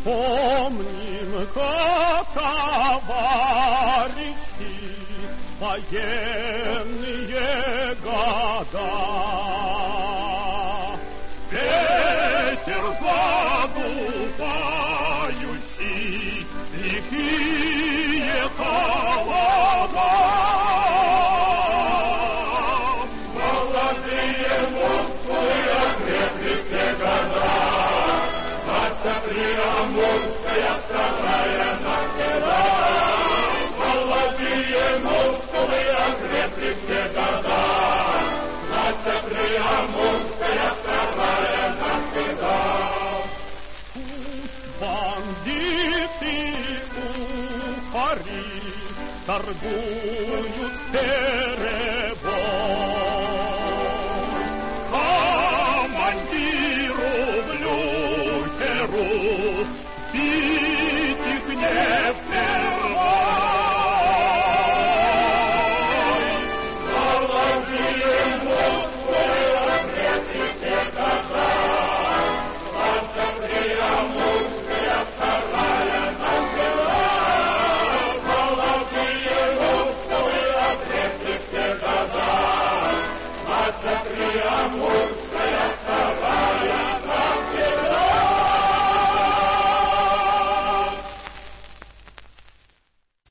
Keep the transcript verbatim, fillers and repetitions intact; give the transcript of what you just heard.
Помним, как товарищи военные года. Ветер задувающий лихие холода. Молодые мускулы окрепли все года. Амурская вторая навсегда. Молодые мускулы окрепли все года. Двадцать три Амурская вторая навсегда. Пусть бандиты ухари торгуют перебой. Командиру в лютеру бить их не впервой. Молодые мускулы окрепли все года. Двадцать три Амурская вторая навсегда. Молодые мускулы окрепли все года. Двадцать три